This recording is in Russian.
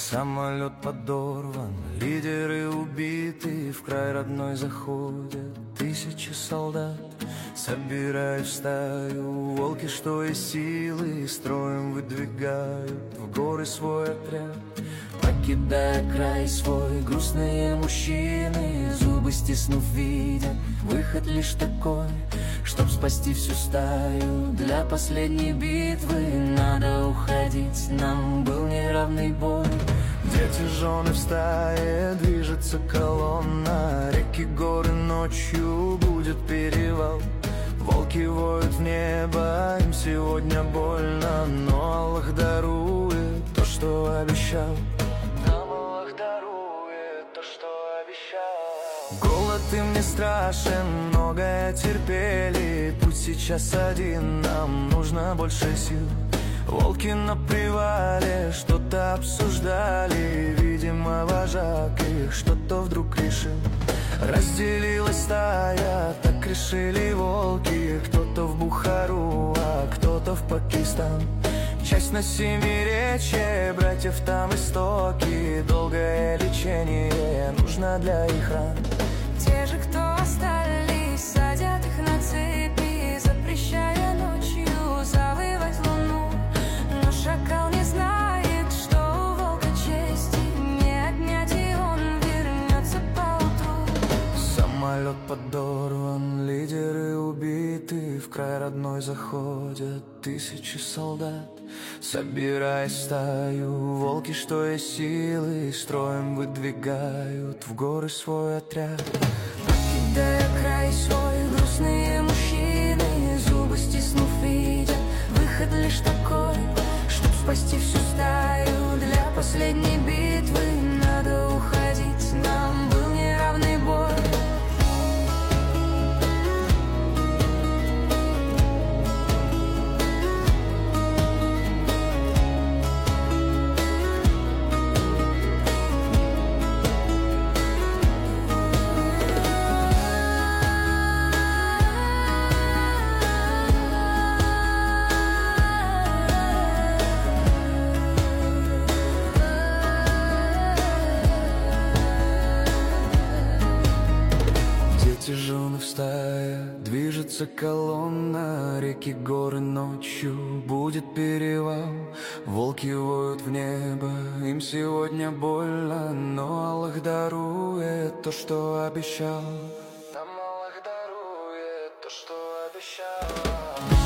Самолет подорван, лидеры убиты, в край родной заходят тысячи солдат. Собирая в стаю волки, что из силы, строем выдвигают в горы свой отряд. Покидая край свой, грустные мужчины, зубы стиснув, видят выход лишь такой, чтоб спасти всю стаю. Для последней битвы надо уходить, нам был неравный бой. Дети, жены в стае, движется колонна, реки, горы, ночью будет перевал. Волки воют в небо, им сегодня больно, но Аллах дарует то, что обещал. Нам Аллах дарует то, что обещал. Голод им не страшен, многое терпели, путь сейчас один, нам нужно больше сил. Волки на привале что-то обсуждали, видимо, вожак их что-то вдруг решил. Разделилась стая, так решили волки, кто-то в Бухару, а кто-то в Пакистан. Часть на Семиречье, братьев там истоки, долгое лечение нужно для их ран. Те же, кто остались, садят их на цепи, запрещая ночью завоевать луну. Но шакал не знает, что у волка чести не отнять, и он вернется поутру. Самолет подорван, лидеры убиты, в край родной заходят тысячи солдат. Собирая стаю, волки, что есть силы, строем выдвигают в горы свой отряд. Покидая край свой, грустные мужчины, зубы стиснув, видят выход лишь такой, чтоб спасти всю стаю. Для последней битвы надо уходить, нам был неравный бой. Жены в стае, движется колонна, реки, горы, ночью будет перевал. Волки воют в небо, им сегодня больно, но Аллах дарует то, что обещал. Нам Аллах дарует то, что обещал.